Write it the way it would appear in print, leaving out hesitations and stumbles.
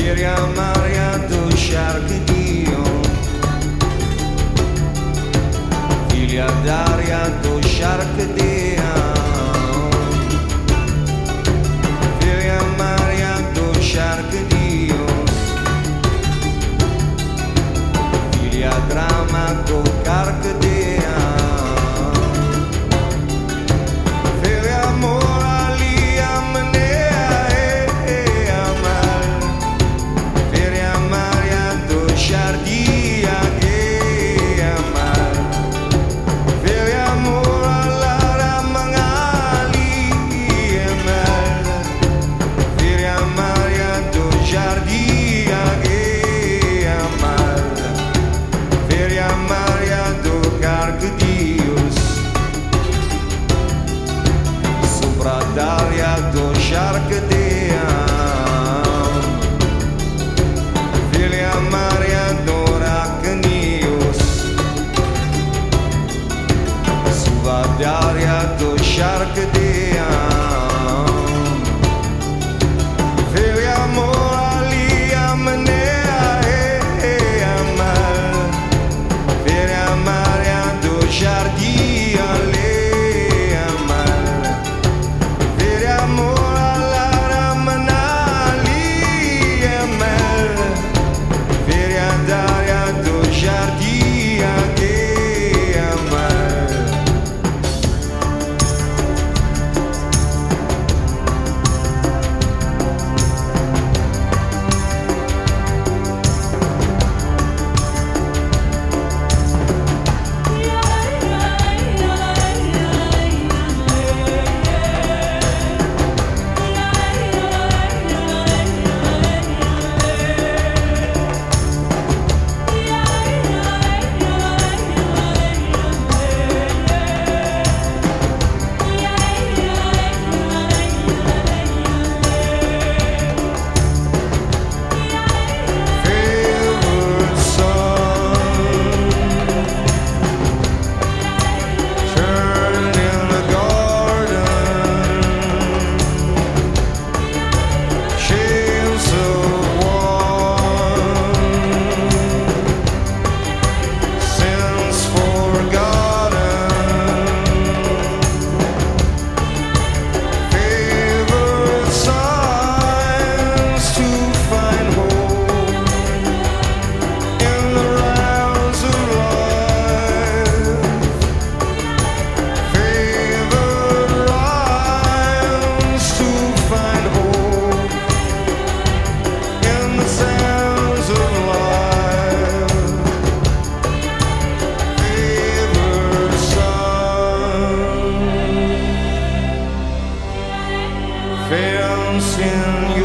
Firia Maria do Sharkdio, Filia d'aria do Sharkdia, Firia Maria do Sharkdio, Filia drama do Carcdea, Firia moralia menea e amal, Firia Maria do Shardia e amal, Firia moralara mangali amal, Firia Maria do Shardia e amal, Firia Maria do Carcdius, sopra d'aria do Sharkdea, Filia Maria do Racnius, suva d'aria do Sharkdea, Filia moralia menea e amal, Filia Maria do Shardia le amal, Filia moralara manali amal, Filia d'aria do Shardia e amal. Favorite song, turned in the garden, shades of one, sins forgotten, favorite signs to find hope in the rounds of life, favorite rhymes to find hope in the sounds of life, favorite song, fence in